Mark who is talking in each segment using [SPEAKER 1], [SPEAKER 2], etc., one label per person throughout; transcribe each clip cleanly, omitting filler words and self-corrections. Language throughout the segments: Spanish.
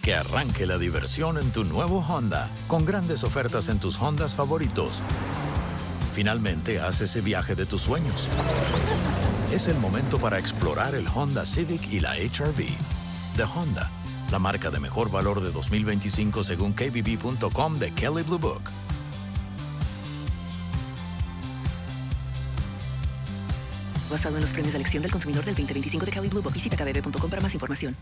[SPEAKER 1] Que arranque la diversión en tu nuevo Honda, con grandes ofertas en tus Hondas favoritos. Finalmente, haz ese viaje de tus sueños. Es el momento para explorar el Honda Civic y la HR-V. De Honda, la marca de mejor valor de 2025 según KBB.com de Kelley Blue Book.
[SPEAKER 2] Basado en los premios de elección del consumidor del 2025 de Kelley Blue Book. Visita kbb.com para más información.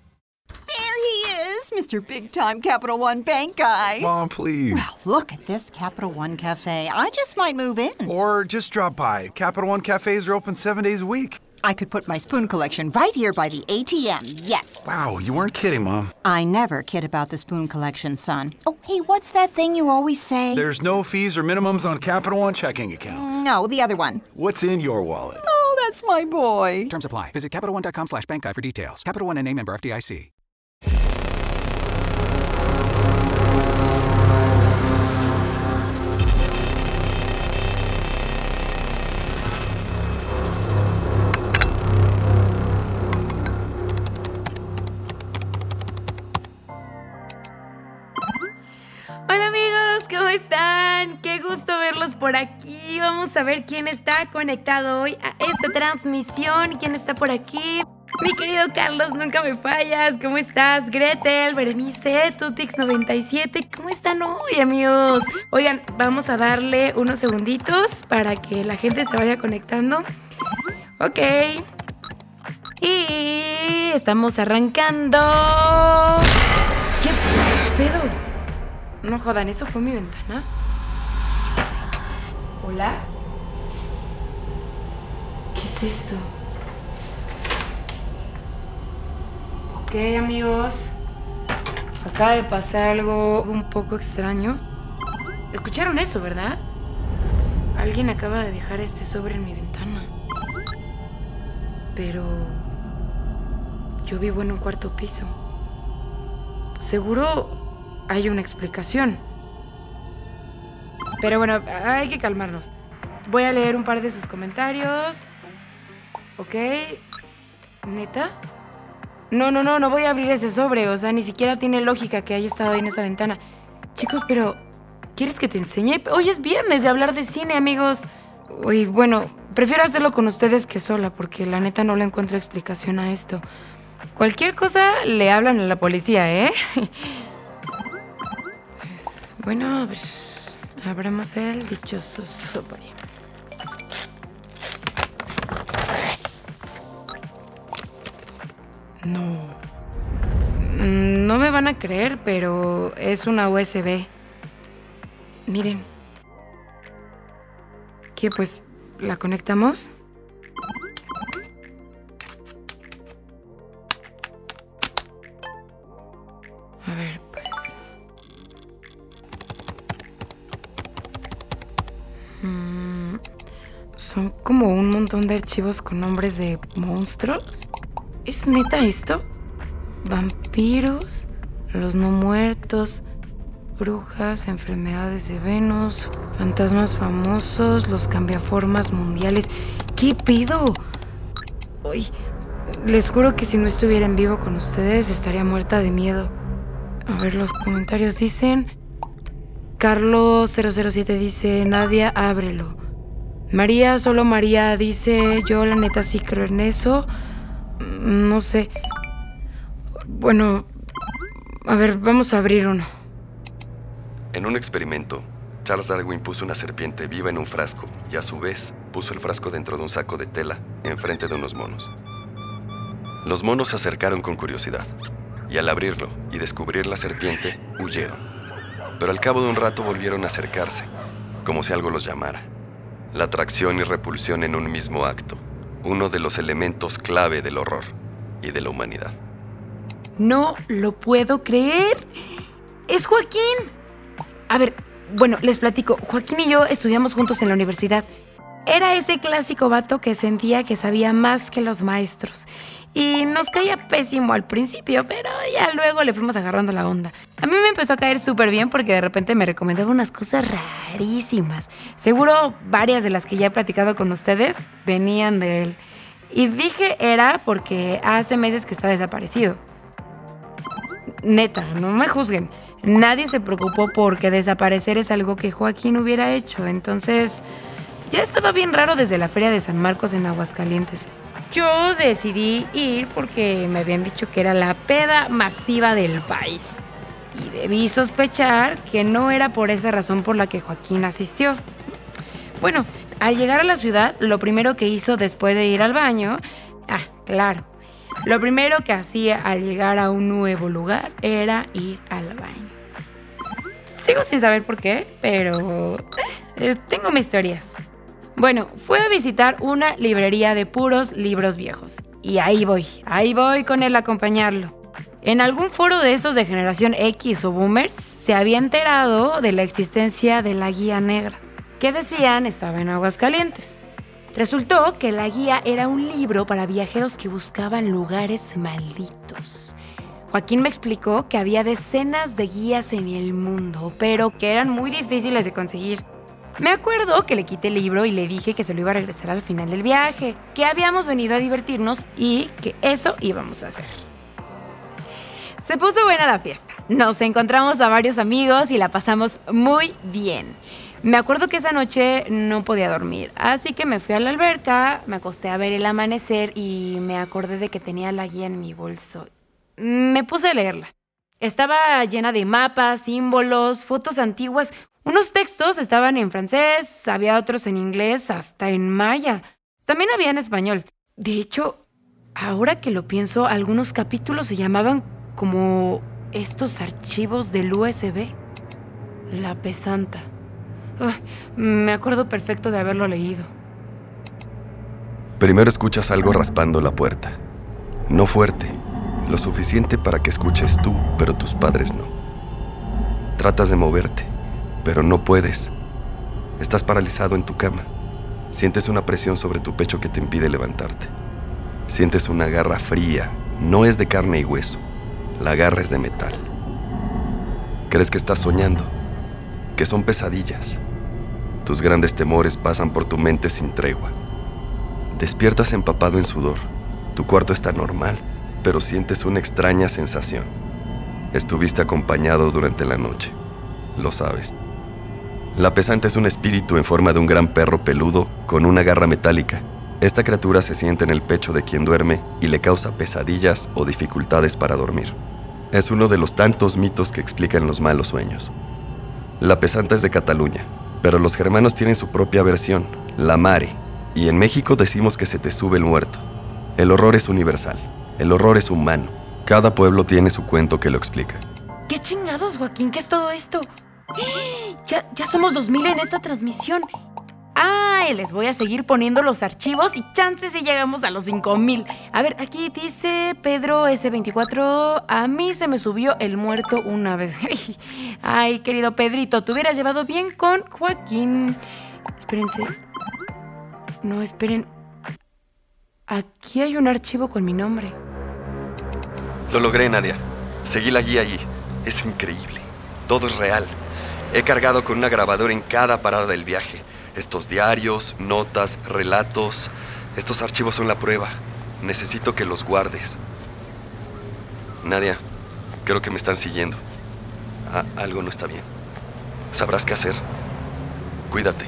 [SPEAKER 3] Mr. Big Time Capital One Bank guy.
[SPEAKER 4] Mom, please.
[SPEAKER 3] Well, look at this Capital One Cafe. I just might move in.
[SPEAKER 4] Or just drop by. Capital One cafes are open 7 days a week.
[SPEAKER 3] I could put my spoon collection right here by the ATM, yes.
[SPEAKER 4] Wow, you weren't kidding, Mom.
[SPEAKER 3] I never kid about the spoon collection, son. Oh, hey, what's that thing you always say?
[SPEAKER 4] There's no fees or minimums on Capital One checking accounts.
[SPEAKER 3] No, the other one.
[SPEAKER 4] What's in your wallet?
[SPEAKER 3] Oh, that's my boy.
[SPEAKER 5] Terms apply. Visit CapitalOne.com/bankguide for details. Capital One NA, member FDIC.
[SPEAKER 6] Hola amigos, ¿cómo están? Qué gusto verlos por aquí. Vamos a ver quién está conectado hoy a esta transmisión. ¿Quién está por aquí? Mi querido Carlos, nunca me fallas. ¿Cómo estás? Gretel, Berenice, Tutix97. ¿Cómo están hoy, amigos? Oigan, vamos a darle unos segunditos para que la gente se vaya conectando. Ok. Y estamos arrancando. ¿Qué pedo? No jodan, ¿eso fue mi ventana? ¿Hola? ¿Qué es esto? Ok, amigos. Acaba de pasar algo un poco extraño. ¿Escucharon eso, verdad? Alguien acaba de dejar este sobre en mi ventana. Pero yo vivo en un cuarto piso. Seguro hay una explicación. Pero bueno, hay que calmarnos. Voy a leer un par de sus comentarios. ¿Ok? ¿Neta? No voy a abrir ese sobre. O sea, ni siquiera tiene lógica que haya estado ahí en esa ventana. Chicos, pero ¿quieres que te enseñe? Hoy es viernes de hablar de cine, amigos. Uy, bueno, prefiero hacerlo con ustedes que sola, porque la neta no le encuentro explicación a esto. Cualquier cosa le hablan a la policía, ¿eh? Bueno, a ver, abramos el dichoso sobre. No me van a creer, pero es una USB. Miren. ¿Qué, pues, la conectamos? A ver, pues. Son como un montón de archivos con nombres de monstruos. ¿Es neta esto? Vampiros, los no muertos, brujas, enfermedades de Venus, fantasmas famosos, los cambiaformas mundiales. ¿Qué pido? Uy, les juro que si no estuviera en vivo con ustedes estaría muerta de miedo. A ver, los comentarios dicen... Carlos007 dice, Nadia, ábrelo. María, solo María dice, yo la neta sí creo en eso. No sé. Bueno, a ver, vamos a abrir uno.
[SPEAKER 7] En un experimento, Charles Darwin puso una serpiente viva en un frasco y a su vez puso el frasco dentro de un saco de tela enfrente de unos monos. Los monos se acercaron con curiosidad y al abrirlo y descubrir la serpiente, huyeron. Pero al cabo de un rato volvieron a acercarse, como si algo los llamara. La atracción y repulsión en un mismo acto, uno de los elementos clave del horror y de la humanidad.
[SPEAKER 6] No lo puedo creer. ¡Es Joaquín! A ver, bueno, les platico. Joaquín y yo estudiamos juntos en la universidad. Era ese clásico vato que sentía que sabía más que los maestros. Y nos caía pésimo al principio, pero ya luego le fuimos agarrando la onda. A mí me empezó a caer súper bien porque de repente me recomendaba unas cosas rarísimas. Seguro varias de las que ya he platicado con ustedes venían de él. Y dije era porque hace meses que está desaparecido. Neta, no me juzguen. Nadie se preocupó porque desaparecer es algo que Joaquín hubiera hecho. Entonces, ya estaba bien raro desde la Feria de San Marcos en Aguascalientes. Yo decidí ir porque me habían dicho que era la peda masiva del país. Y debí sospechar que no era por esa razón por la que Joaquín asistió. Bueno, al llegar a la ciudad, lo primero que hizo después de ir al baño... claro. Lo primero que hacía al llegar a un nuevo lugar era ir al baño. Sigo sin saber por qué, pero tengo mis teorías. Bueno, fue a visitar una librería de puros libros viejos. Y ahí voy con él a acompañarlo. En algún foro de esos de generación X o boomers, se había enterado de la existencia de la guía negra, que decían estaba en Aguascalientes. Resultó que la guía era un libro para viajeros que buscaban lugares malditos. Joaquín me explicó que había decenas de guías en el mundo, pero que eran muy difíciles de conseguir. Me acuerdo que le quité el libro y le dije que se lo iba a regresar al final del viaje, que habíamos venido a divertirnos y que eso íbamos a hacer. Se puso buena la fiesta. Nos encontramos a varios amigos y la pasamos muy bien. Me acuerdo que esa noche no podía dormir, así que me fui a la alberca, me acosté a ver el amanecer y me acordé de que tenía la guía en mi bolso. Me puse a leerla. Estaba llena de mapas, símbolos, fotos antiguas. Unos textos estaban en francés, había otros en inglés, hasta en maya. También había en español. De hecho, ahora que lo pienso, algunos capítulos se llamaban como estos archivos del USB. La Pesanta. Me acuerdo perfecto de haberlo leído.
[SPEAKER 7] Primero escuchas algo raspando la puerta. No fuerte, lo suficiente para que escuches tú, pero tus padres no. Tratas de moverte, pero no puedes. Estás paralizado en tu cama. Sientes una presión sobre tu pecho que te impide levantarte. Sientes una garra fría. No es de carne y hueso. La garra es de metal. Crees que estás soñando, que son pesadillas. Tus grandes temores pasan por tu mente sin tregua. Despiertas empapado en sudor. Tu cuarto está normal, pero sientes una extraña sensación. Estuviste acompañado durante la noche. Lo sabes. La Pesanta es un espíritu en forma de un gran perro peludo con una garra metálica. Esta criatura se sienta en el pecho de quien duerme y le causa pesadillas o dificultades para dormir. Es uno de los tantos mitos que explican los malos sueños. La Pesanta es de Cataluña, pero los germanos tienen su propia versión, la Mare, y en México decimos que se te sube el muerto. El horror es universal, el horror es humano. Cada pueblo tiene su cuento que lo explica.
[SPEAKER 6] ¿Qué chingados, Joaquín? ¿Qué es todo esto? Ya somos 2000 en esta transmisión. Les voy a seguir poniendo los archivos y chances si llegamos a los 5000. A ver, aquí dice Pedro S24, a mí se me subió el muerto una vez. Ay, querido Pedrito, te hubieras llevado bien con Joaquín. Espérense. No, esperen. Aquí hay un archivo con mi nombre.
[SPEAKER 7] Lo logré, Nadia. Seguí la guía allí. Es increíble. Todo es real. He cargado con una grabadora en cada parada del viaje. Estos diarios, notas, relatos. Estos archivos son la prueba. Necesito que los guardes. Nadia, creo que me están siguiendo. Algo no está bien. Sabrás qué hacer. Cuídate.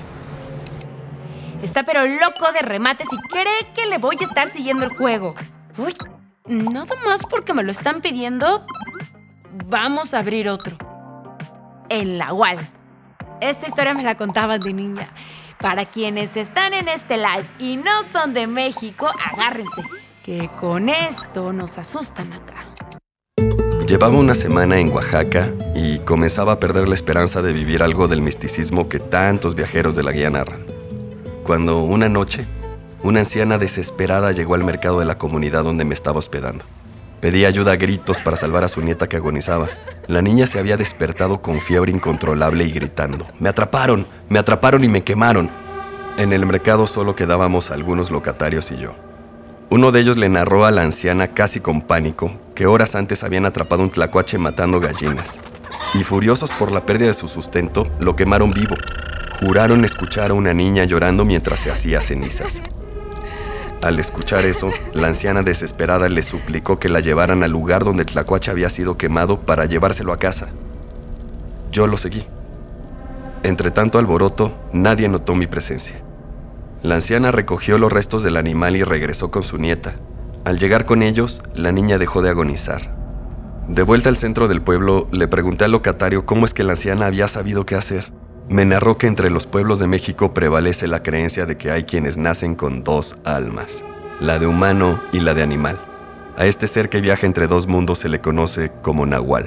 [SPEAKER 6] Está pero loco de remates y cree que le voy a estar siguiendo el juego. Uy, nada más porque me lo están pidiendo. Vamos a abrir otro. En la UAL. Esta historia me la contaban de niña. Para quienes están en este live y no son de México, agárrense, que con esto nos asustan acá.
[SPEAKER 7] Llevaba una semana en Oaxaca y comenzaba a perder la esperanza de vivir algo del misticismo que tantos viajeros de la guía narran. Cuando una noche, una anciana desesperada llegó al mercado de la comunidad donde me estaba hospedando. Pedía ayuda a gritos para salvar a su nieta que agonizaba. La niña se había despertado con fiebre incontrolable y gritando: ¡Me atraparon y me quemaron! En el mercado solo quedábamos algunos locatarios y yo. Uno de ellos le narró a la anciana casi con pánico que horas antes habían atrapado un tlacuache matando gallinas. Y furiosos por la pérdida de su sustento, lo quemaron vivo. Juraron escuchar a una niña llorando mientras se hacía cenizas. Al escuchar eso, la anciana desesperada le suplicó que la llevaran al lugar donde el tlacuache había sido quemado para llevárselo a casa. Yo lo seguí. Entre tanto alboroto, nadie notó mi presencia. La anciana recogió los restos del animal y regresó con su nieta. Al llegar con ellos, la niña dejó de agonizar. De vuelta al centro del pueblo, le pregunté al locatario cómo es que la anciana había sabido qué hacer. Me narró que entre los pueblos de México prevalece la creencia de que hay quienes nacen con dos almas, la de humano y la de animal. A este ser que viaja entre dos mundos se le conoce como nahual.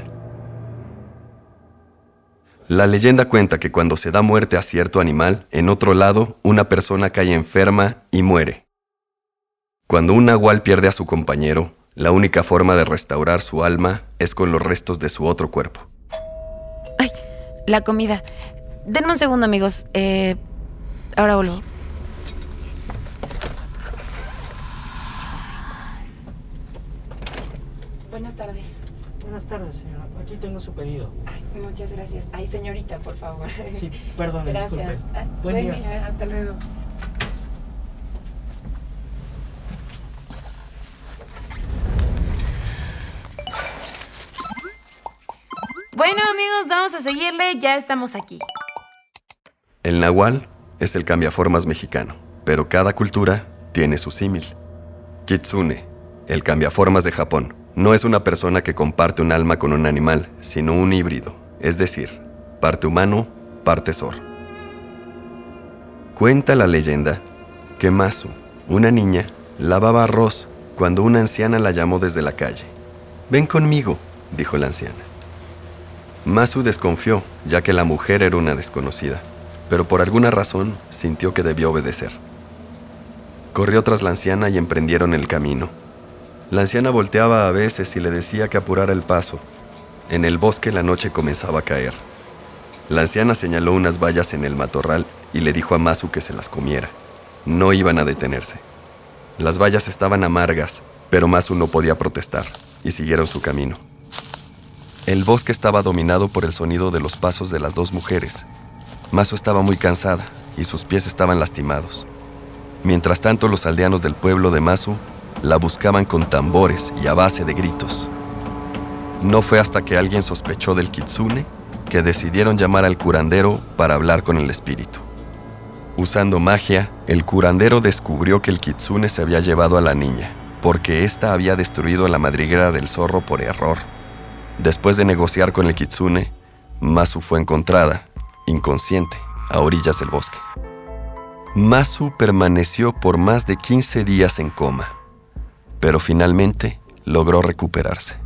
[SPEAKER 7] La leyenda cuenta que cuando se da muerte a cierto animal, en otro lado, una persona cae enferma y muere. Cuando un nahual pierde a su compañero, la única forma de restaurar su alma es con los restos de su otro cuerpo.
[SPEAKER 6] Ay, la comida. Denme un segundo, amigos. Ahora vuelvo. Buenas tardes.
[SPEAKER 8] Buenas tardes, señora. Aquí tengo su pedido.
[SPEAKER 6] Ay, muchas gracias. Ay, señorita, por favor.
[SPEAKER 8] Sí, perdón,
[SPEAKER 6] Gracias.
[SPEAKER 8] disculpe.
[SPEAKER 6] Buen día. Hasta luego. Bueno, amigos, vamos a seguirle. Ya estamos aquí.
[SPEAKER 7] El nahual es el cambiaformas mexicano, pero cada cultura tiene su símil. Kitsune, el cambiaformas de Japón, no es una persona que comparte un alma con un animal, sino un híbrido, es decir, parte humano, parte zorro. Cuenta la leyenda que Masu, una niña, lavaba arroz cuando una anciana la llamó desde la calle. «Ven conmigo», dijo la anciana. Masu desconfió, ya que la mujer era una desconocida, pero por alguna razón sintió que debió obedecer. Corrió tras la anciana y emprendieron el camino. La anciana volteaba a veces y le decía que apurara el paso. En el bosque la noche comenzaba a caer. La anciana señaló unas bayas en el matorral y le dijo a Masu que se las comiera. No iban a detenerse. Las bayas estaban amargas, pero Masu no podía protestar, y siguieron su camino. El bosque estaba dominado por el sonido de los pasos de las dos mujeres. Masu estaba muy cansada y sus pies estaban lastimados. Mientras tanto, los aldeanos del pueblo de Masu la buscaban con tambores y a base de gritos. No fue hasta que alguien sospechó del kitsune que decidieron llamar al curandero para hablar con el espíritu. Usando magia, el curandero descubrió que el kitsune se había llevado a la niña, porque ésta había destruido la madriguera del zorro por error. Después de negociar con el kitsune, Masu fue encontrada, inconsciente, a orillas del bosque. Masu permaneció por más de 15 días en coma, pero finalmente logró recuperarse.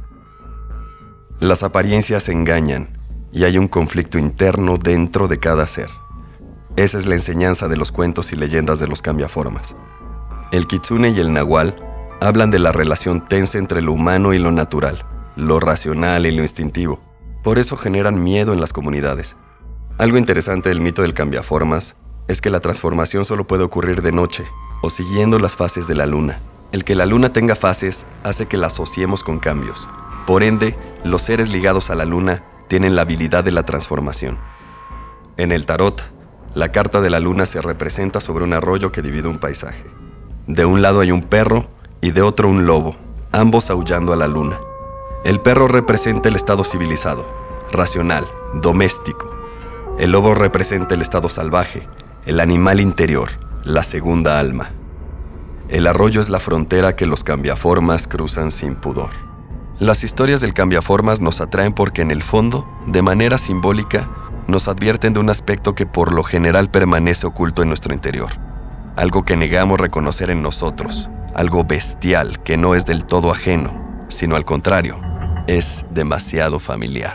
[SPEAKER 7] Las apariencias engañan y hay un conflicto interno dentro de cada ser. Esa es la enseñanza de los cuentos y leyendas de los cambiaformas. El kitsune y el nahual hablan de la relación tensa entre lo humano y lo natural, lo racional y lo instintivo. Por eso generan miedo en las comunidades. Algo interesante del mito del cambiaformas es que la transformación solo puede ocurrir de noche o siguiendo las fases de la luna. El que la luna tenga fases hace que la asociemos con cambios. Por ende, los seres ligados a la luna tienen la habilidad de la transformación. En el tarot, la carta de la luna se representa sobre un arroyo que divide un paisaje. De un lado hay un perro y de otro un lobo, ambos aullando a la luna. El perro representa el estado civilizado, racional, doméstico. El lobo representa el estado salvaje, el animal interior, la segunda alma. El arroyo es la frontera que los cambiaformas cruzan sin pudor. Las historias del cambiaformas nos atraen porque en el fondo, de manera simbólica, nos advierten de un aspecto que por lo general permanece oculto en nuestro interior. Algo que negamos reconocer en nosotros, algo bestial que no es del todo ajeno, sino al contrario, es demasiado familiar.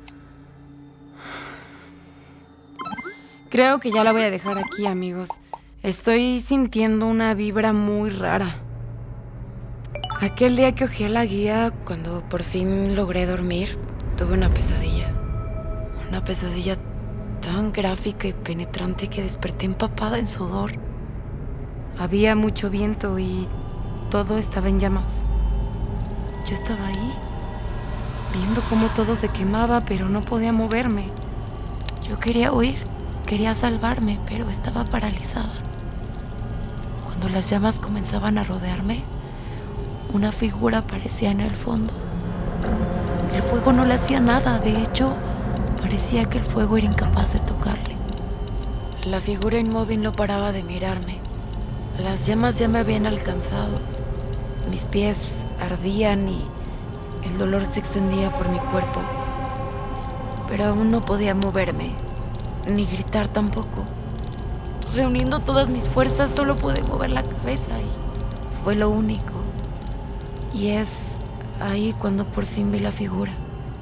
[SPEAKER 6] Creo que ya la voy a dejar aquí, amigos. Estoy sintiendo una vibra muy rara. Aquel día que hojeé la guía, cuando por fin logré dormir, tuve una pesadilla. Una pesadilla tan gráfica y penetrante que desperté empapada en sudor. Había mucho viento y todo estaba en llamas. Yo estaba ahí, viendo cómo todo se quemaba, pero no podía moverme. Yo quería huir, quería salvarme, pero estaba paralizada. Cuando las llamas comenzaban a rodearme, una figura aparecía en el fondo. El fuego no le hacía nada, de hecho, parecía que el fuego era incapaz de tocarle. La figura inmóvil no paraba de mirarme. Las llamas ya me habían alcanzado. Mis pies ardían y el dolor se extendía por mi cuerpo. Pero aún no podía moverme, ni gritar tampoco. Reuniendo todas mis fuerzas, solo pude mover la cabeza y fue lo único. Y es ahí cuando por fin vi la figura.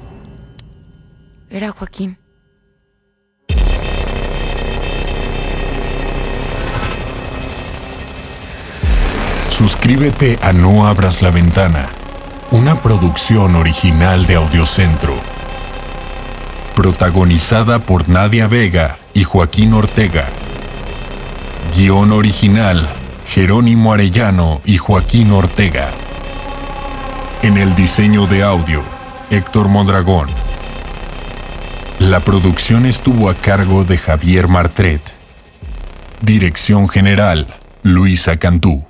[SPEAKER 6] Era Joaquín.
[SPEAKER 9] Suscríbete a No Abras la Ventana, una producción original de Audiocentro. Protagonizada por Nadia Vega y Joaquín Ortega. Guión original, Jerónimo Arellano y Joaquín Ortega. En el diseño de audio, Héctor Mondragón. La producción estuvo a cargo de Javier Martret. Dirección general, Luisa Cantú.